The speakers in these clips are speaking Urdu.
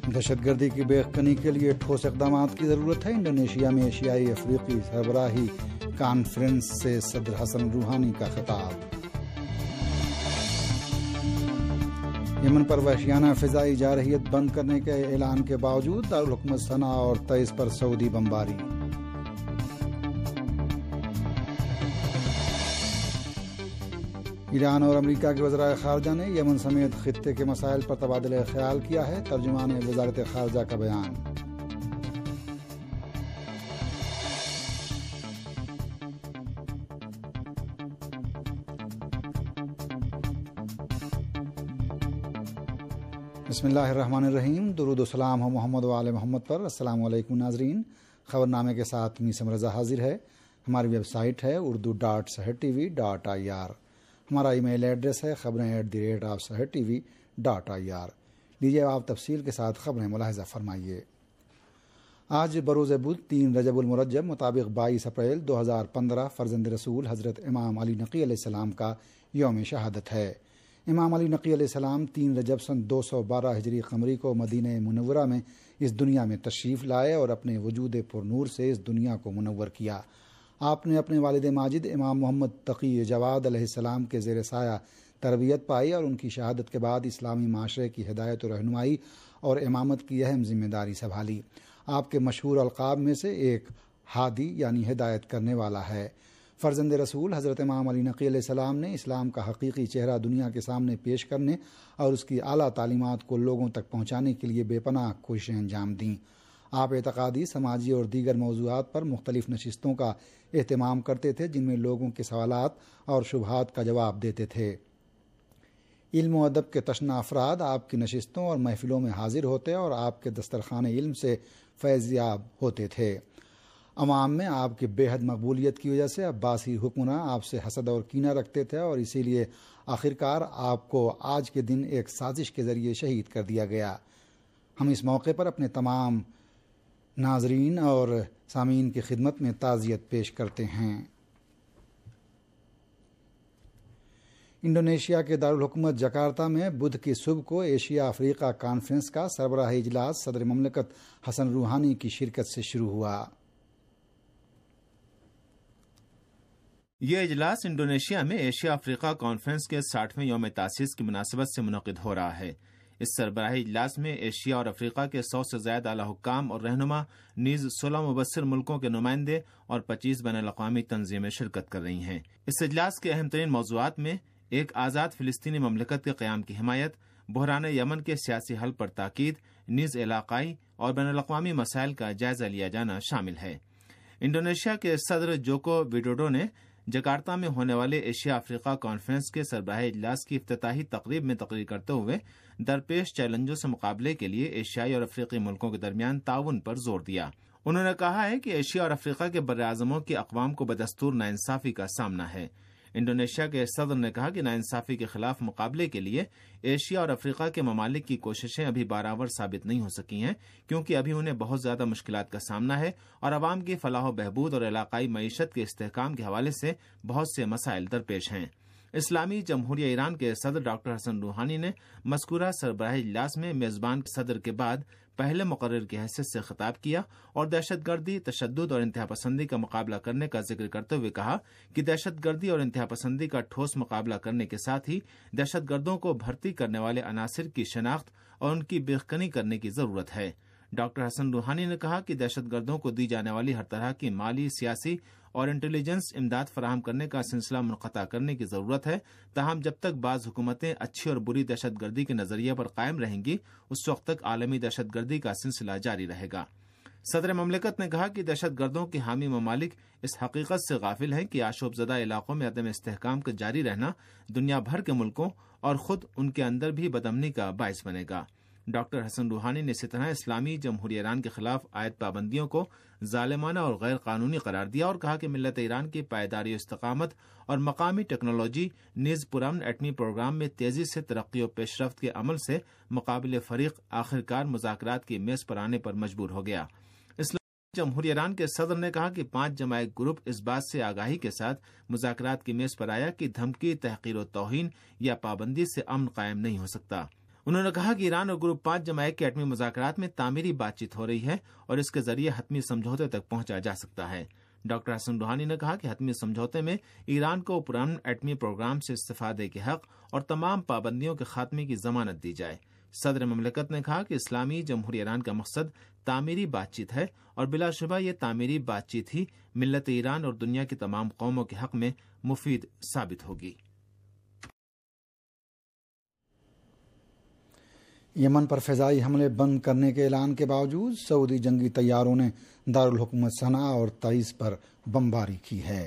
دہشت گردی کی بے کنی کے لیے ٹھوس اقدامات کی ضرورت ہے۔ انڈونیشیا میں ایشیائی افریقی سربراہی کانفرنس سے صدر حسن روحانی کا خطاب۔ یمن پر وحشیانہ فضائی جارحیت بند کرنے کے اعلان کے باوجود دارالحکومت صنعا اور تعز پر سعودی بمباری۔ ایران اور امریکہ کے وزرائے خارجہ نے یمن سمیت خطے کے مسائل پر تبادلہ خیال کیا ہے۔ ترجمان وزارت خارجہ کا بیان۔ بسم اللہ الرحمن الرحیم۔ درود و سلام ہو محمد و آل محمد پر۔ السلام علیکم ناظرین، خبرنامے کے ساتھ میسم رضا حاضر ہے۔ ہماری ویب سائٹ ہے urdu.sahartv.ir۔ ہمارا ای میل ایڈریس ہے خبریں@sahartv.ir۔ لیجیے آپ تفصیل کے ساتھ خبریں ملاحظہ فرمائیے۔ آج بروز بدھ 3 رجب المرجب مطابق 22 اپریل 2015 فرزند رسول حضرت امام علی نقی علیہ السلام کا یوم شہادت ہے۔ امام علی نقی علیہ السلام 3 رجب سن 212 ہجری قمری کو مدینہ منورہ میں اس دنیا میں تشریف لائے اور اپنے وجود پر نور سے اس دنیا کو منور کیا۔ آپ نے اپنے والد ماجد امام محمد تقی جواد علیہ السلام کے زیر سایہ تربیت پائی اور ان کی شہادت کے بعد اسلامی معاشرے کی ہدایت و رہنمائی اور امامت کی اہم ذمہ داری سنبھالی۔ آپ کے مشہور القاب میں سے ایک ہادی یعنی ہدایت کرنے والا ہے۔ فرزند رسول حضرت امام علی نقی علیہ السلام نے اسلام کا حقیقی چہرہ دنیا کے سامنے پیش کرنے اور اس کی اعلیٰ تعلیمات کو لوگوں تک پہنچانے کے لیے بے پناہ کوششیں انجام دیں۔ آپ اعتقادی، سماجی اور دیگر موضوعات پر مختلف نشستوں کا اہتمام کرتے تھے جن میں لوگوں کے سوالات اور شبہات کا جواب دیتے تھے۔ علم و ادب کے تشنہ افراد آپ کی نشستوں اور محفلوں میں حاضر ہوتے اور آپ کے دسترخوان علم سے فیض یاب ہوتے تھے۔ عوام میں آپ کی بے حد مقبولیت کی وجہ سے عباسی حکمراں آپ سے حسد اور کینہ رکھتے تھے اور اسی لیے آخرکار آپ کو آج کے دن ایک سازش کے ذریعے شہید کر دیا گیا۔ ہم اس موقع پر اپنے تمام ناظرین اور سامعین کی خدمت میں تعزیت پیش کرتے ہیں۔ انڈونیشیا کے دارالحکومت جکارتہ میں بدھ کی صبح کو ایشیا افریقہ کانفرنس کا سربراہی اجلاس صدر مملکت حسن روحانی کی شرکت سے شروع ہوا۔ یہ اجلاس انڈونیشیا میں ایشیا افریقہ کانفرنس کے 60ویں یوم تاسیس کی مناسبت سے منعقد ہو رہا ہے۔ اس سربراہی اجلاس میں ایشیا اور افریقہ کے 100 سے زائد اعلی حکام اور رہنما نیز 16 مبصر ملکوں کے نمائندے اور 25 بین الاقوامی تنظیمیں شرکت کر رہی ہیں۔ اس اجلاس کے اہم ترین موضوعات میں ایک آزاد فلسطینی مملکت کے قیام کی حمایت، بحران یمن کے سیاسی حل پر تاکید، نیز علاقائی اور بین الاقوامی مسائل کا جائزہ لیا جانا شامل ہے۔ انڈونیشیا کے صدر جوکو وڈوڈو نے جکارتہ میں ہونے والے ایشیا افریقہ کانفرنس کے سربراہی اجلاس کی افتتاحی تقریب میں تقریر کرتے ہوئے درپیش چیلنجوں سے مقابلے کے لیے ایشیائی اور افریقی ملکوں کے درمیان تعاون پر زور دیا۔ انہوں نے کہا ہے کہ ایشیا اور افریقہ کے براعظموں کی اقوام کو بدستور ناانصافی کا سامنا ہے۔ انڈونیشیا کے صدر نے کہا کہ ناانصافی کے خلاف مقابلے کے لیے ایشیا اور افریقہ کے ممالک کی کوششیں ابھی برابر ثابت نہیں ہو سکی ہیں، کیونکہ ابھی انہیں بہت زیادہ مشکلات کا سامنا ہے اور عوام کی فلاح و بہبود اور علاقائی معیشت کے استحکام کے حوالے سے بہت سے مسائل درپیش ہیں۔ اسلامی جمہوریہ ایران کے صدر ڈاکٹر حسن روحانی نے مذکورہ سربراہی اجلاس میں میزبان صدر کے بعد پہلے مقرر کی حیثیت سے خطاب کیا اور دہشت گردی، تشدد اور انتہا پسندی کا مقابلہ کرنے کا ذکر کرتے ہوئے کہا کہ دہشت گردی اور انتہا پسندی کا ٹھوس مقابلہ کرنے کے ساتھ ہی دہشت گردوں کو بھرتی کرنے والے عناصر کی شناخت اور ان کی بیخکنی کرنے کی ضرورت ہے۔ ڈاکٹر حسن روحانی نے کہا کہ دہشت گردوں کو دی جانے والی ہر طرح کی مالی، سیاسی اور انٹیلیجنس امداد فراہم کرنے کا سلسلہ منقطع کرنے کی ضرورت ہے، تاہم جب تک بعض حکومتیں اچھی اور بری دہشت گردی کے نظریے پر قائم رہیں گی اس وقت تک عالمی دہشت گردی کا سلسلہ جاری رہے گا۔ صدر مملکت نے کہا کہ دہشت گردوں کے حامی ممالک اس حقیقت سے غافل ہیں کہ آشوب زدہ علاقوں میں عدم استحکام کا جاری رہنا دنیا بھر کے ملکوں اور خود ان کے اندر بھی بدامنی کا باعث بنے گا۔ ڈاکٹر حسن روحانی نے اسی طرح اسلامی جمہوریہ ایران کے خلاف عائد پابندیوں کو ظالمانہ اور غیر قانونی قرار دیا اور کہا کہ ملت ایران کی پائیداری و استقامت اور مقامی ٹیکنالوجی نیز پرامن ایٹمی پروگرام میں تیزی سے ترقی و پیش رفت کے عمل سے مقابل فریق آخرکار مذاکرات کی میز پر آنے پر مجبور ہو گیا۔ اسلامی جمہوریہ ایران کے صدر نے کہا کہ 5 جماعی گروپ اس بات سے آگاہی کے ساتھ مذاکرات کی میز پر آیا کہ دھمکی، تحقیر و توہین یا پابندی سے امن قائم نہیں ہو سکتا۔ انہوں نے کہا کہ ایران اور گروپ 5 جماعت کے ایٹمی مذاکرات میں تعمیری بات چیت ہو رہی ہے اور اس کے ذریعے حتمی سمجھوتے تک پہنچا جا سکتا ہے۔ ڈاکٹر حسن روحانی نے کہا کہ حتمی سمجھوتے میں ایران کو پرامن ایٹمی پروگرام سے استفادے کے حق اور تمام پابندیوں کے خاتمے کی ضمانت دی جائے۔ صدر مملکت نے کہا کہ اسلامی جمہوریہ ایران کا مقصد تعمیری بات چیت ہے اور بلا شبہ یہ تعمیری بات چیت ہی ملت ایران اور دنیا کی تمام قوموں کے حق میں مفید ثابت ہوگی۔ یمن پر فضائی حملے بند کرنے کے اعلان کے باوجود سعودی جنگی طیاروں نے دارالحکومت صنعاء اور تعیز پر بمباری کی ہے۔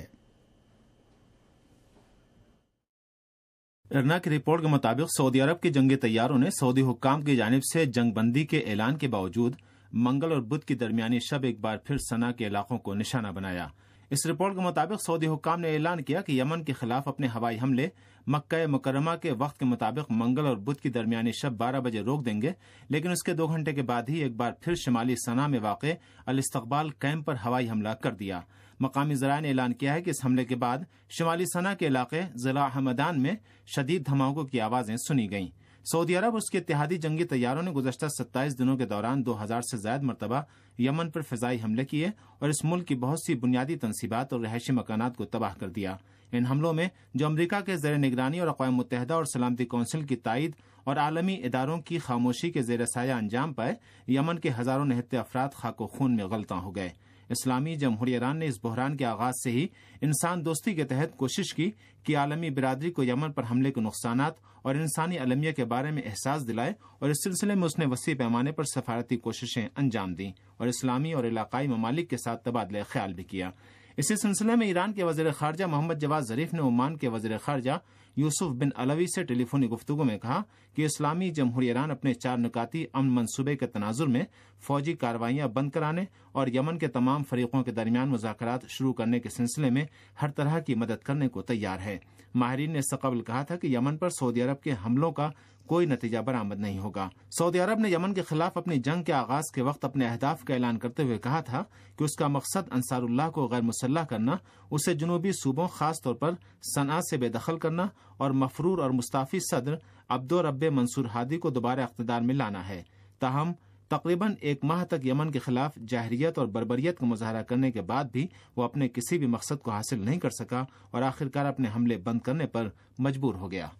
ارنا کی رپورٹ کے مطابق سعودی عرب کے جنگی طیاروں نے سعودی حکام کی جانب سے جنگ بندی کے اعلان کے باوجود منگل اور بدھ کی درمیانی شب ایک بار پھر صنعاء کے علاقوں کو نشانہ بنایا۔ اس رپورٹ کے مطابق سعودی حکام نے اعلان کیا کہ یمن کے خلاف اپنے ہوائی حملے مکہ مکرمہ کے وقت کے مطابق منگل اور بدھ کی درمیانی شب 12 بجے روک دیں گے، لیکن اس کے 2 گھنٹے کے بعد ہی ایک بار پھر شمالی صنعاء میں واقع الاستقبال کیمپ پر ہوائی حملہ کر دیا۔ مقامی ذرائع نے اعلان کیا ہے کہ اس حملے کے بعد شمالی صنعاء کے علاقے ضلع حمدان میں شدید دھماکوں کی آوازیں سنی گئیں۔ سعودی عرب اور اس کے اتحادی جنگی طیاروں نے گزشتہ 27 دنوں کے دوران 2000 سے زائد مرتبہ یمن پر فضائی حملے کیے اور اس ملک کی بہت سی بنیادی تنصیبات اور رہائشی مکانات کو تباہ کر دیا۔ ان حملوں میں جو امریکہ کے زیر نگرانی اور اقوام متحدہ اور سلامتی کونسل کی تائید اور عالمی اداروں کی خاموشی کے زیر سایہ انجام پائے، یمن کے ہزاروں نہتے افراد خاک و خون میں غلطاں ہو گئے۔ اسلامی جمہوریہ ایران نے اس بحران کے آغاز سے ہی انسان دوستی کے تحت کوشش کی کہ عالمی برادری کو یمن پر حملے کے نقصانات اور انسانی المیہ کے بارے میں احساس دلائے، اور اس سلسلے میں اس نے وسیع پیمانے پر سفارتی کوششیں انجام دیں اور اسلامی اور علاقائی ممالک کے ساتھ تبادلہ خیال بھی کیا۔ اسی سلسلے میں ایران کے وزیر خارجہ محمد جواد ظریف نے عمان کے وزیر خارجہ یوسف بن علوی سے ٹیلی فونی گفتگو میں کہا کہ اسلامی جمہوریہ ایران اپنے 4 نکاتی امن منصوبے کے تناظر میں فوجی کارروائیاں بند کرانے اور یمن کے تمام فریقوں کے درمیان مذاکرات شروع کرنے کے سلسلے میں ہر طرح کی مدد کرنے کو تیار ہے۔ ماہرین نے اس سے قبل کہا تھا کہ یمن پر سعودی عرب کے حملوں کا کوئی نتیجہ برآمد نہیں ہوگا۔ سعودی عرب نے یمن کے خلاف اپنی جنگ کے آغاز کے وقت اپنے اہداف کا اعلان کرتے ہوئے کہا تھا کہ اس کا مقصد انصار اللہ کو غیر مسلح کرنا، اسے جنوبی صوبوں خاص طور پر صنعاء سے بے دخل کرنا اور مفرور اور مستعفی صدر عبدو رب منصور ہادی کو دوبارہ اقتدار میں لانا ہے۔ تاہم تقریباً 1 ماہ تک یمن کے خلاف جاہریت اور بربریت کا مظاہرہ کرنے کے بعد بھی وہ اپنے کسی بھی مقصد کو حاصل نہیں کر سکا اور آخرکار اپنے حملے بند کرنے پر مجبور ہو گیا۔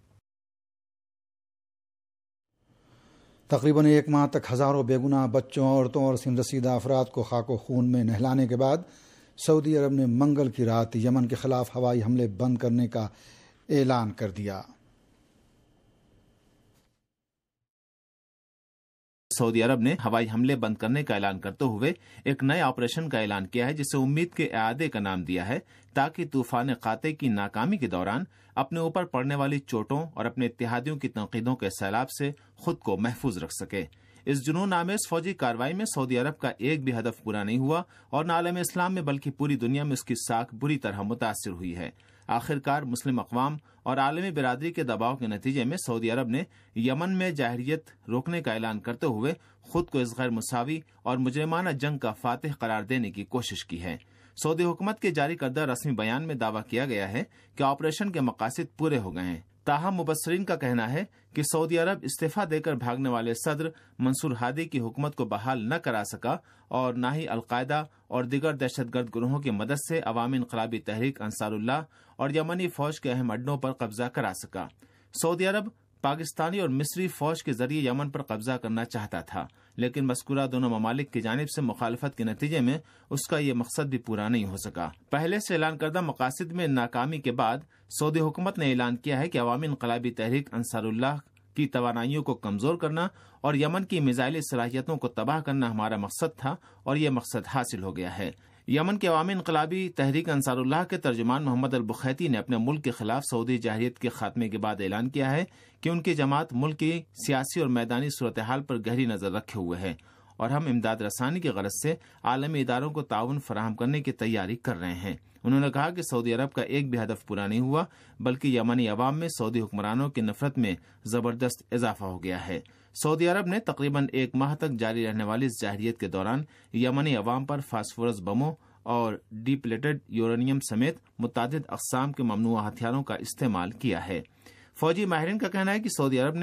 تقریباً 1 ماہ تک ہزاروں بے گناہ بچوں، عورتوں اور سن رسیدہ افراد کو خاک و خون میں نہلانے کے بعد سعودی عرب نے منگل کی رات یمن کے خلاف ہوائی حملے بند کرنے کا اعلان کر دیا۔ سعودی عرب نے ہوائی حملے بند کرنے کا اعلان کرتے ہوئے ایک نئے آپریشن کا اعلان کیا ہے جسے امید کے اعادے کا نام دیا ہے، تاکہ طوفان قاطع کی ناکامی کے دوران اپنے اوپر پڑنے والی چوٹوں اور اپنے اتحادیوں کی تنقیدوں کے سیلاب سے خود کو محفوظ رکھ سکے۔ اس جنون آمیز فوجی کارروائی میں سعودی عرب کا ایک بھی ہدف پورا نہیں ہوا اور نہ عالم اسلام میں بلکہ پوری دنیا میں اس کی ساکھ بری طرح متاثر ہوئی ہے۔ آخرکار مسلم اقوام اور عالمی برادری کے دباؤ کے نتیجے میں سعودی عرب نے یمن میں جاہریت روکنے کا اعلان کرتے ہوئے خود کو اس غیر مساوی اور مجرمانہ جنگ کا فاتح قرار دینے کی کوشش کی ہے۔ سعودی حکومت کے جاری کردہ رسمی بیان میں دعویٰ کیا گیا ہے کہ آپریشن کے مقاصد پورے ہو گئے ہیں۔ تاہم مبصرین کا کہنا ہے کہ سعودی عرب استعفیٰ دے کر بھاگنے والے صدر منصور ہادی کی حکومت کو بحال نہ کرا سکا اور نہ ہی القاعدہ اور دیگر دہشت گرد گروہوں کی مدد سے عوامی انقلابی تحریک انصار اللہ اور یمنی فوج کے اہم اڈوں پر قبضہ کرا سکا۔ سعودی عرب پاکستانی اور مصری فوج کے ذریعے یمن پر قبضہ کرنا چاہتا تھا، لیکن مذکورہ دونوں ممالک کی جانب سے مخالفت کے نتیجے میں اس کا یہ مقصد بھی پورا نہیں ہو سکا۔ پہلے سے اعلان کردہ مقاصد میں ناکامی کے بعد سعودی حکومت نے اعلان کیا ہے کہ عوامی انقلابی تحریک انصار اللہ کی توانائیوں کو کمزور کرنا اور یمن کی میزائلی صلاحیتوں کو تباہ کرنا ہمارا مقصد تھا اور یہ مقصد حاصل ہو گیا ہے۔ یمن کے عوامی انقلابی تحریک انصار اللہ کے ترجمان محمد البخیتی نے اپنے ملک کے خلاف سعودی جاہریت کے خاتمے کے بعد اعلان کیا ہے کہ ان کی جماعت ملک کی سیاسی اور میدانی صورتحال پر گہری نظر رکھے ہوئے ہے اور ہم امداد رسانی کی غرض سے عالمی اداروں کو تعاون فراہم کرنے کی تیاری کر رہے ہیں۔ انہوں نے کہا کہ سعودی عرب کا ایک بھی ہدف پورا نہیں ہوا، بلکہ یمنی عوام میں سعودی حکمرانوں کی نفرت میں زبردست اضافہ ہو گیا ہے۔ سعودی عرب نے تقریباً 1 ماہ تک جاری رہنے والی اس جاہریت کے دوران یمنی عوام پر فاسفورس بموں اور ڈی پلیٹڈ یورینیم سمیت متعدد اقسام کے ممنوعہ ہتھیاروں کا استعمال کیا ہے۔ فوجی ماہرین کا کہنا ہے کہ سعودی عرب نے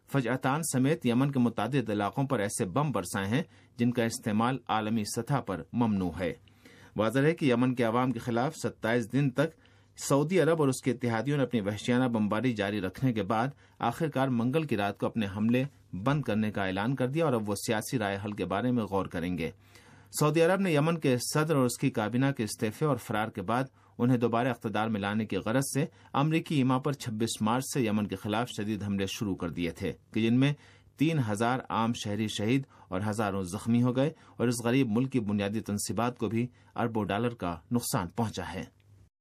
فجعتان سمیت یمن کے متعدد علاقوں پر ایسے بم برسائے ہیں جن کا استعمال عالمی سطح پر ممنوع ہے۔ واضح ہے کہ یمن کے عوام کے خلاف 27 دن تک سعودی عرب اور اس کے اتحادیوں نے اپنی وحشیانہ بمباری جاری رکھنے کے بعد آخرکار منگل کی رات کو اپنے حملے بند کرنے کا اعلان کر دیا اور اب وہ سیاسی رائے حل کے بارے میں غور کریں گے۔ سعودی عرب نے یمن کے صدر اور اس کی کابینہ کے استعفے اور فرار کے بعد انہیں دوبارہ اقتدار میں لانے کی غرض سے امریکی ایما پر 26 مارچ سے یمن کے خلاف شدید حملے شروع کر دیے تھے کہ جن میں 3000 عام شہری شہید اور ہزاروں زخمی ہو گئے اور اس غریب ملک کی بنیادی تنصیبات کو بھی اربوں ڈالر کا نقصان پہنچا ہے۔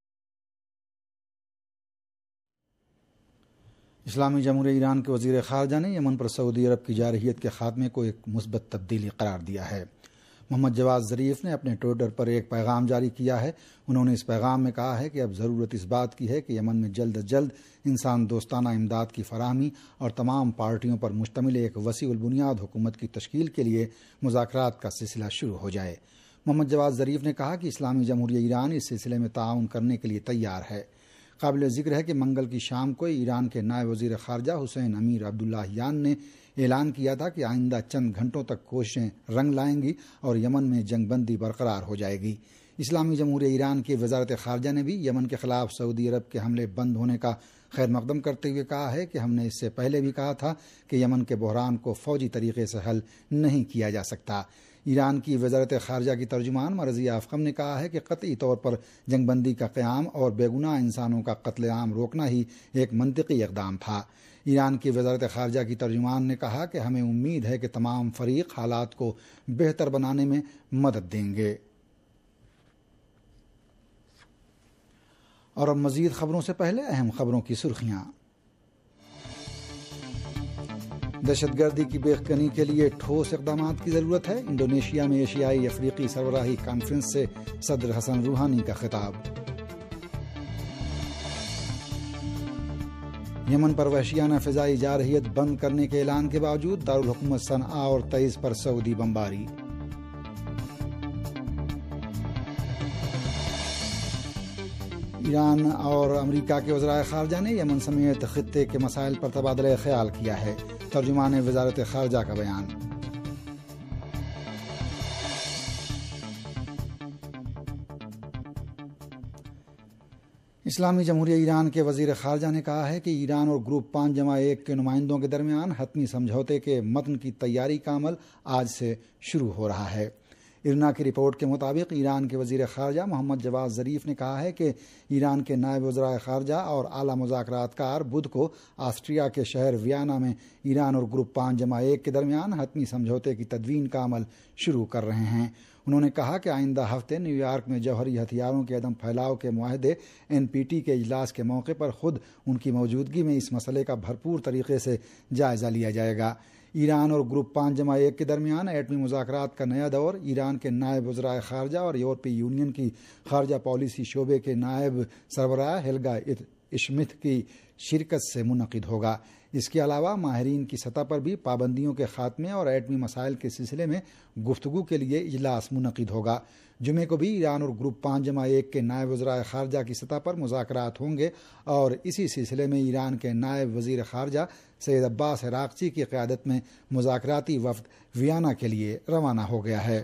اسلامی جمہوریہ ایران کے وزیر خارجہ نے یمن پر سعودی عرب کی جارحیت کے خاتمے کو ایک مثبت تبدیلی قرار دیا ہے۔ محمد جواد ظریف نے اپنے ٹویٹر پر ایک پیغام جاری کیا ہے۔ انہوں نے اس پیغام میں کہا ہے کہ اب ضرورت اس بات کی ہے کہ یمن میں جلد از جلد انسان دوستانہ امداد کی فراہمی اور تمام پارٹیوں پر مشتمل ایک وسیع البنیاد حکومت کی تشکیل کے لیے مذاکرات کا سلسلہ شروع ہو جائے۔ محمد جواد ظریف نے کہا کہ اسلامی جمہوریہ ایران اس سلسلے میں تعاون کرنے کے لیے تیار ہے۔ قابل ذکر ہے کہ منگل کی شام کو ایران کے نائب وزیر خارجہ حسین امیر عبداللہیان نے اعلان کیا تھا کہ آئندہ چند گھنٹوں تک کوششیں رنگ لائیں گی اور یمن میں جنگ بندی برقرار ہو جائے گی۔ اسلامی جمہوریہ ایران کی وزارت خارجہ نے بھی یمن کے خلاف سعودی عرب کے حملے بند ہونے کا خیر مقدم کرتے ہوئے کہا ہے کہ ہم نے اس سے پہلے بھی کہا تھا کہ یمن کے بحران کو فوجی طریقے سے حل نہیں کیا جا سکتا۔ ایران کی وزارت خارجہ کی ترجمان مرضیہ افخم نے کہا ہے کہ قطعی طور پر جنگ بندی کا قیام اور بے گناہ انسانوں کا قتل عام روکنا ہی ایک منطقی اقدام تھا۔ ایران کی وزارت خارجہ کی ترجمان نے کہا کہ ہمیں امید ہے کہ تمام فریق حالات کو بہتر بنانے میں مدد دیں گے۔ اور اب مزید خبروں سے پہلے اہم خبروں کی سرخیاں۔ دہشت گردی کی بے کنی کے لیے ٹھوس اقدامات کی ضرورت ہے۔ انڈونیشیا میں ایشیائی افریقی سربراہی کانفرنس سے صدر حسن روحانی کا خطاب۔ یمن پر وحشیانہ فضائی جارحیت بند کرنے کے اعلان کے باوجود دارالحکومت صنعاء اور تعز پر سعودی بمباری۔ ایران اور امریکہ کے وزرائے خارجہ نے یمن سمیت خطے کے مسائل پر تبادلہ خیال کیا ہے۔ ترجمان وزارت خارجہ کا بیان۔ اسلامی جمہوریہ ایران کے وزیر خارجہ نے کہا ہے کہ ایران اور گروپ 5+1 کے نمائندوں کے درمیان حتمی سمجھوتے کے متن کی تیاری کا عمل آج سے شروع ہو رہا ہے۔ ارنا کی رپورٹ کے مطابق ایران کے وزیر خارجہ محمد جواد ظریف نے کہا ہے کہ ایران کے نائب وزرائے خارجہ اور اعلیٰ مذاکرات کار بدھ کو آسٹریا کے شہر ویانا میں ایران اور گروپ 5+1 کے درمیان حتمی سمجھوتے کی تدوین کا عمل شروع کر رہے ہیں۔ انہوں نے کہا کہ آئندہ ہفتے نیو یارک میں جوہری ہتھیاروں کے عدم پھیلاؤ کے معاہدے NPT کے اجلاس کے موقع پر خود ان کی موجودگی میں اس مسئلے کا بھرپور طریقے سے جائزہ لیا جائے گا۔ ایران اور گروپ 5+1 کے درمیان ایٹمی مذاکرات کا نیا دور ایران کے نائب وزرائے خارجہ اور یورپی یونین کی خارجہ پالیسی شعبے کے نائب سربراہ ہیلگا اشمتھ کی شرکت سے منعقد ہوگا۔ اس کے علاوہ ماہرین کی سطح پر بھی پابندیوں کے خاتمے اور ایٹمی مسائل کے سلسلے میں گفتگو کے لیے اجلاس منعقد ہوگا۔ جمعے کو بھی ایران اور گروپ 5+1 کے نائب وزرائے خارجہ کی سطح پر مذاکرات ہوں گے اور اسی سلسلے میں ایران کے نائب وزیر خارجہ سید عباس عراقچی کی قیادت میں مذاکراتی وفد ویانا کے لیے روانہ ہو گیا ہے۔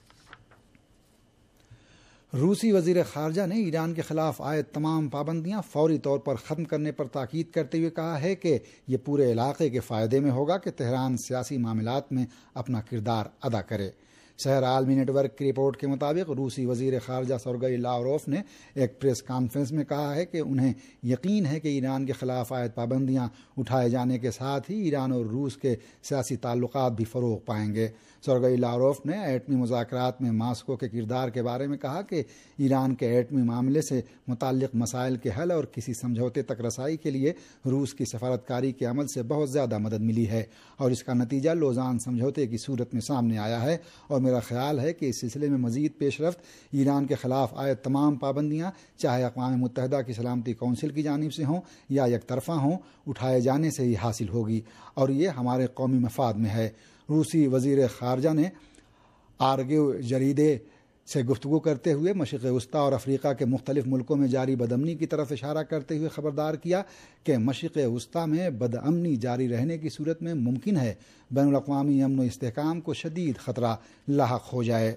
روسی وزیر خارجہ نے ایران کے خلاف عائد تمام پابندیاں فوری طور پر ختم کرنے پر تاکید کرتے ہوئے کہا ہے کہ یہ پورے علاقے کے فائدے میں ہوگا کہ تہران سیاسی معاملات میں اپنا کردار ادا کرے۔ شہر عالمی نیٹ ورک کی رپورٹ کے مطابق روسی وزیر خارجہ سرگئی لاوروف نے ایک پریس کانفرنس میں کہا ہے کہ انہیں یقین ہے کہ ایران کے خلاف عائد پابندیاں اٹھائے جانے کے ساتھ ہی ایران اور روس کے سیاسی تعلقات بھی فروغ پائیں گے۔ سرگئی لاوروف نے ایٹمی مذاکرات میں ماسکو کے کردار کے بارے میں کہا کہ ایران کے ایٹمی معاملے سے متعلق مسائل کے حل اور کسی سمجھوتے تک رسائی کے لیے روس کی سفارتکاری کے عمل سے بہت زیادہ مدد ملی ہے اور اس کا نتیجہ لوزان سمجھوتے کی صورت میں سامنے آیا ہے، اور میرا خیال ہے کہ اس سلسلے میں مزید پیش رفت ایران کے خلاف عائد تمام پابندیاں چاہے اقوام متحدہ کی سلامتی کونسل کی جانب سے ہوں یا یک طرفہ ہوں اٹھائے جانے سے ہی حاصل ہوگی، اور یہ ہمارے قومی مفاد میں ہے۔ روسی وزیر خارجہ نے آرگیو جریدے سے گفتگو کرتے ہوئے مشرق وسطی اور افریقہ کے مختلف ملکوں میں جاری بدامنی کی طرف اشارہ کرتے ہوئے خبردار کیا کہ مشرق وسطی میں بدامنی جاری رہنے کی صورت میں ممکن ہے بین الاقوامی امن و استحکام کو شدید خطرہ لاحق ہو جائے۔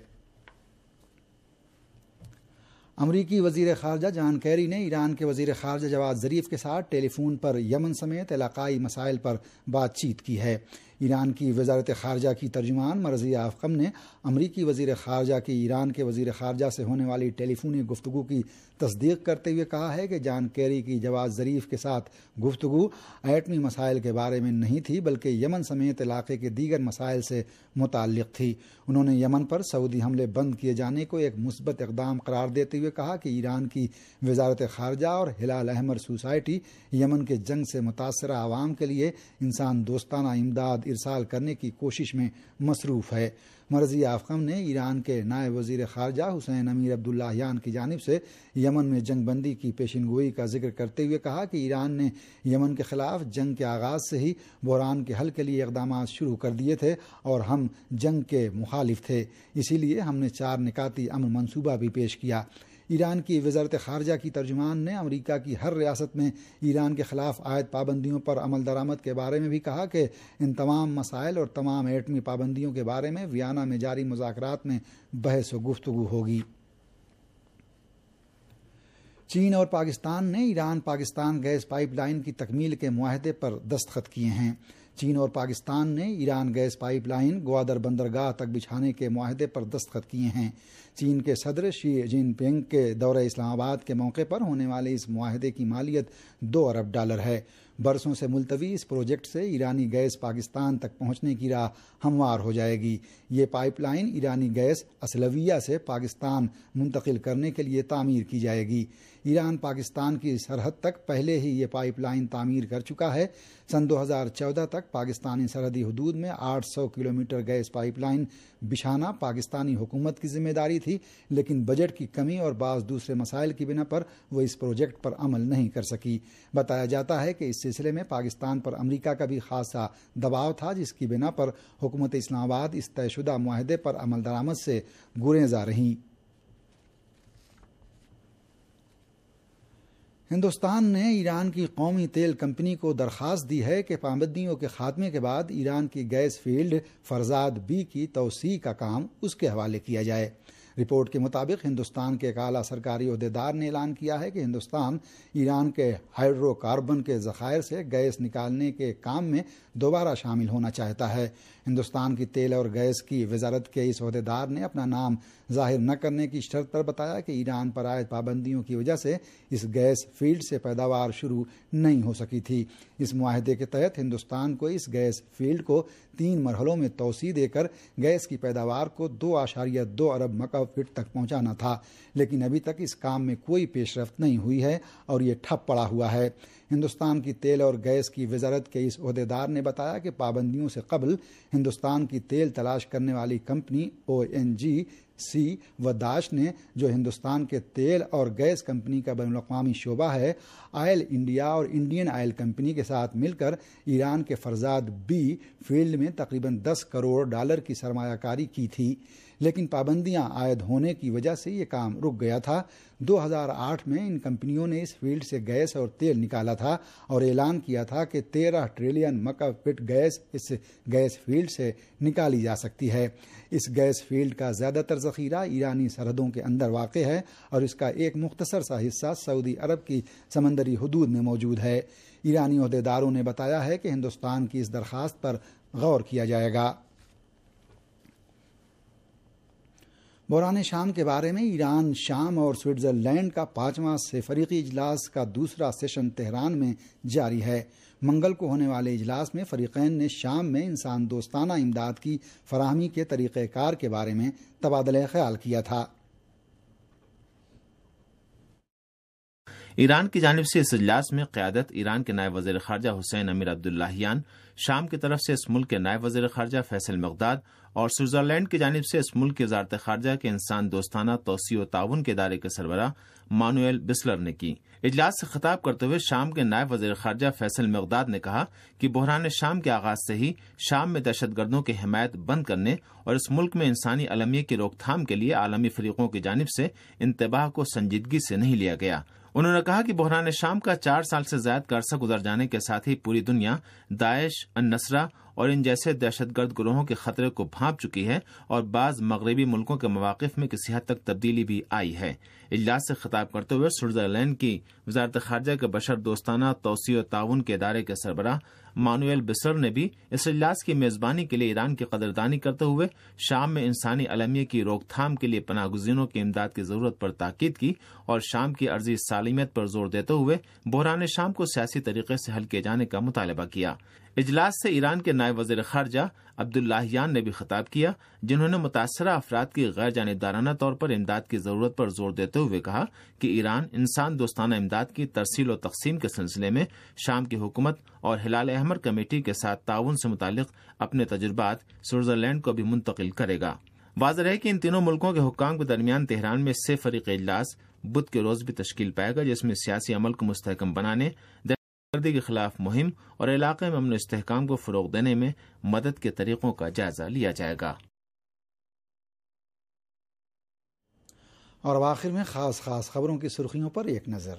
امریکی وزیر خارجہ جان کیری نے ایران کے وزیر خارجہ جواد ظریف کے ساتھ ٹیلی فون پر یمن سمیت علاقائی مسائل پر بات چیت کی ہے۔ ایران کی وزارت خارجہ کی ترجمان مرضیہ افخم نے امریکی وزیر خارجہ کی ایران کے وزیر خارجہ سے ہونے والی ٹیلی فونی گفتگو کی تصدیق کرتے ہوئے کہا ہے کہ جان کیری کی جواد ظریف کے ساتھ گفتگو ایٹمی مسائل کے بارے میں نہیں تھی بلکہ یمن سمیت علاقے کے دیگر مسائل سے متعلق تھی۔ انہوں نے یمن پر سعودی حملے بند کیے جانے کو ایک مثبت اقدام قرار دیتے ہوئے کہا کہ ایران کی وزارت خارجہ اور ہلال احمر سوسائٹی یمن کے جنگ سے متاثرہ عوام کے لیے انسان دوستانہ امداد ارسال کرنے کی کوشش میں مصروف ہے۔ مرضیہ افخم نے ایران کے نائب وزیر خارجہ حسین امیر عبداللہیان کی جانب سے یمن میں جنگ بندی کی پیشن گوئی کا ذکر کرتے ہوئے کہا کہ ایران نے یمن کے خلاف جنگ کے آغاز سے ہی بحران کے حل کے لیے اقدامات شروع کر دیے تھے اور ہم جنگ کے مخالف تھے، اسی لیے ہم نے 4 نکاتی امن منصوبہ بھی پیش کیا۔ ایران کی وزارت خارجہ کی ترجمان نے امریکہ کی ہر ریاست میں ایران کے خلاف عائد پابندیوں پر عمل درآمد کے بارے میں بھی کہا کہ ان تمام مسائل اور تمام ایٹمی پابندیوں کے بارے میں ویانا میں جاری مذاکرات میں بحث و گفتگو ہوگی۔ چین اور پاکستان نے Iran Pakistan gas pipeline کی تکمیل کے معاہدے پر دستخط کیے ہیں۔ چین اور پاکستان نے Iran gas pipeline Gwadar بندرگاہ تک بچھانے کے معاہدے پر دستخط کیے ہیں۔ چین کے صدر شی جن پنگ کے دورہ اسلام آباد کے موقع پر ہونے والے اس معاہدے کی مالیت $2 ارب ہے۔ برسوں سے ملتوی اس پروجیکٹ سے ایرانی گیس پاکستان تک پہنچنے کی راہ ہموار ہو جائے گی۔ یہ پائپ لائن ایرانی گیس اسلویہ سے پاکستان منتقل کرنے کے لیے تعمیر کی جائے گی۔ ایران پاکستان کی سرحد تک پہلے ہی یہ پائپ لائن تعمیر کر چکا ہے۔ سن 2014 تک پاکستانی سرحدی حدود میں 800 کلومیٹر گیس پائپ لائن بچھانا پاکستانی حکومت کی ذمہ داری تھی، لیکن بجٹ کی کمی اور بعض دوسرے مسائل کی بنا پر وہ اس پروجیکٹ پر عمل نہیں کر سکی۔ بتایا جاتا ہے کہ اس سلسلے میں پاکستان پر امریکہ کا بھی خاصا دباؤ تھا، جس کی بنا پر حکومت اسلام آباد اس طے شدہ معاہدے پر عمل درآمد سے گریزاں رہیں۔ ہندوستان نے ایران کی قومی تیل کمپنی کو درخواست دی ہے کہ پابندیوں کے خاتمے کے بعد ایران کی گیس فیلڈ فرزاد بی کی توسیع کا کام اس کے حوالے کیا جائے۔ رپورٹ کے مطابق ہندوستان کے ایک اعلیٰ سرکاری عہدیدار نے اعلان کیا ہے کہ ہندوستان ایران کے ہائیڈرو کاربن کے ذخائر سے گیس نکالنے کے کام میں دوبارہ شامل ہونا چاہتا ہے۔ ہندوستان کی تیل اور گیس کی وزارت کے اس عہدیدار نے اپنا نام ظاہر نہ کرنے کی شرط پر بتایا کہ ایران پر عائد پابندیوں کی وجہ سے اس گیس فیلڈ سے پیداوار شروع نہیں ہو سکی تھی۔ اس معاہدے کے تحت ہندوستان کو اس گیس فیلڈ کو 3 مرحلوں میں توسیع دے کر گیس کی پیداوار کو 2.2 ارب مکعب فٹ تک پہنچانا تھا، لیکن ابھی تک اس کام میں کوئی پیش رفت نہیں ہوئی ہے اور یہ ٹھپ پڑا ہوا ہے۔ ہندوستان کی تیل اور گیس کی وزارت کے اس عہدیدار نے بتایا کہ پابندیوں سے قبل ہندوستان کی تیل تلاش کرنے والی کمپنی ONGC و داعش نے، جو ہندوستان کے تیل اور گیس کمپنی کا بین الاقوامی شعبہ ہے، آئل انڈیا اور انڈین آئل کمپنی کے ساتھ مل کر ایران کے فرزاد بی فیلڈ میں تقریباً $10 کروڑ کی سرمایہ کاری کی تھی، لیکن پابندیاں عائد ہونے کی وجہ سے یہ کام رک گیا تھا۔ 2008 میں ان کمپنیوں نے اس فیلڈ سے گیس اور تیل نکالا تھا اور اعلان کیا تھا کہ 13 ٹریلین مکعب فٹ گیس اس گیس فیلڈ سے نکالی جا سکتی ہے۔ اس گیس فیلڈ کا زیادہ تر ذخیرہ ایرانی سرحدوں کے اندر واقع ہے اور اس کا ایک مختصر سا حصہ سعودی عرب کی سمندری حدود میں موجود ہے۔ ایرانی عہدیداروں نے بتایا ہے کہ ہندوستان کی اس درخواست پر غور کیا جائے گا۔ بحران شام کے بارے میں ایران، شام اور سوئٹزرلینڈ کا 5واں فریقی اجلاس کا دوسرا سیشن تہران میں جاری ہے۔ منگل کو ہونے والے اجلاس میں فریقین نے شام میں انسان دوستانہ امداد کی فراہمی کے طریقہ کار کے بارے میں تبادلہ خیال کیا تھا۔ ایران کی جانب سے اس اجلاس میں قیادت ایران کے نائب وزیر خارجہ حسین امیر عبداللہیان، شام کی طرف سے اس ملک کے نائب وزیر خارجہ فیصل مقداد اور سوئٹزرلینڈ کی جانب سے اس ملک کی وزارت خارجہ کے انسان دوستانہ توسیع و تعاون کے ادارے کے سربراہ مانوئل بسلر نے کی۔ اجلاس سے خطاب کرتے ہوئے شام کے نائب وزیر خارجہ فیصل مقداد نے کہا کہ بحران شام کے آغاز سے ہی شام میں دہشت گردوں کی حمایت بند کرنے اور اس ملک میں انسانی المیہ کی روک تھام کے لیے عالمی فریقوں کی جانب سے انتباہ کو سنجیدگی سے نہیں لیا گیا۔ انہوں نے کہا کہ بحران شام کا 4 سال سے زائد کا عرصہ گزر جانے کے ساتھ ہی پوری دنیا داعش، النصرہ اور ان جیسے دہشت گرد گروہوں کے خطرے کو بھانپ چکی ہے اور بعض مغربی ملکوں کے مواقف میں کسی حد تک تبدیلی بھی آئی ہے۔ اجلاس سے خطاب کرتے ہوئے سوئٹزرلینڈ کی وزارت خارجہ کے بشر دوستانہ توسیع و تعاون کے ادارے کے سربراہ مانوئل بسلر نے بھی اس اجلاس کی میزبانی کے لیے ایران کی قدردانی کرتے ہوئے شام میں انسانی المیہ کی روک تھام کے لیے پناہ گزینوں کی امداد کی ضرورت پر تاکید کی اور شام کی عرضی سالمیت پر زور دیتے ہوئے بحران شام کو سیاسی طریقے سے حل کیے جانے کا مطالبہ کیا۔ اجلاس سے ایران کے نائب وزیر خارجہ عبداللہیان نے بھی خطاب کیا، جنہوں نے متاثرہ افراد کی غیر جانبدارانہ طور پر امداد کی ضرورت پر زور دیتے ہوئے کہا کہ ایران انسان دوستانہ امداد کی ترسیل و تقسیم کے سلسلے میں شام کی حکومت اور ہلال احمر کمیٹی کے ساتھ تعاون سے متعلق اپنے تجربات سوئٹزرلینڈ کو بھی منتقل کرے گا۔ واضح ہے کہ ان تینوں ملکوں کے حکام کے درمیان تہران میں 3 فریقی اجلاس بدھ کے روز بھی تشکیل پائے گا، جس میں سیاسی عمل کو مستحکم بنانے، دہشت گردی کے خلاف مہم اور علاقے میں امن و استحکام کو فروغ دینے میں مدد کے طریقوں کا جائزہ لیا جائے گا۔ اور اب آخر میں خاص خبروں کی سرخیوں پر ایک نظر۔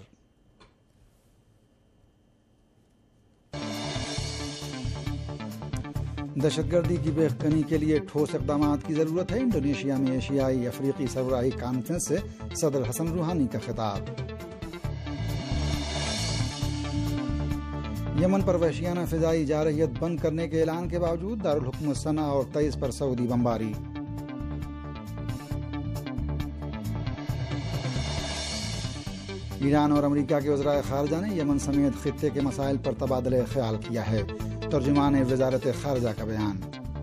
دہشت گردی کی بے کنی کے لیے ٹھوس اقدامات کی ضرورت ہے، انڈونیشیا میں ایشیائی افریقی سربراہی کانفرنس سے صدر حسن روحانی کا خطاب۔ یمن پر وحشیانہ فضائی جارحیت بند کرنے کے اعلان کے باوجود دارالحکومت صنعا اور تعز پر سعودی بمباری۔ ایران اور امریکہ کے وزرائے خارجہ نے یمن سمیت خطے کے مسائل پر تبادلہ خیال کیا ہے، ترجمان وزارت خارجہ کا بیان۔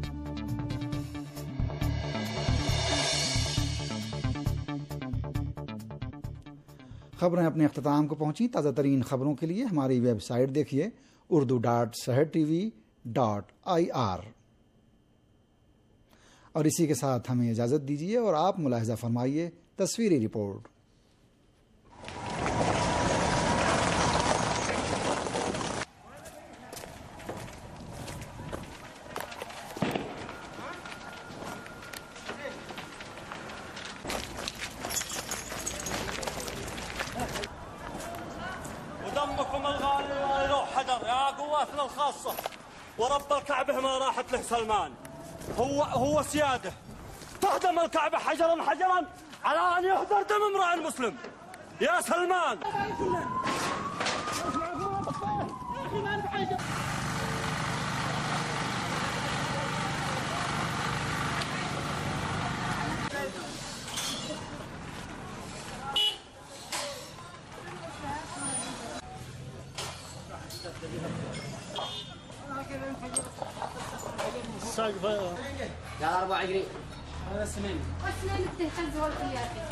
خبریں اپنے اختتام کو پہنچی۔ تازہ ترین خبروں کے لیے ہماری ویب سائٹ دیکھیے urdu.sehertv.ir۔ اور اسی کے ساتھ ہمیں اجازت دیجیے اور آپ ملاحظہ فرمائیے تصویری رپورٹ۔ ودمكم الغالي لا يروح حدر يا قواتنا الخاصة، ورب الكعبة ما راحت له سلمان، هو سيادة. تهدم الكعبة حجرا حجرا على أن يهدر دم امرأ مسلم يا سلمان. يا 24 هذا سنين التهتز والقيادة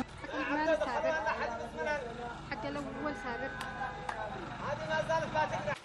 حتى لو هو الخابر هذه ما زالت لا تقنع.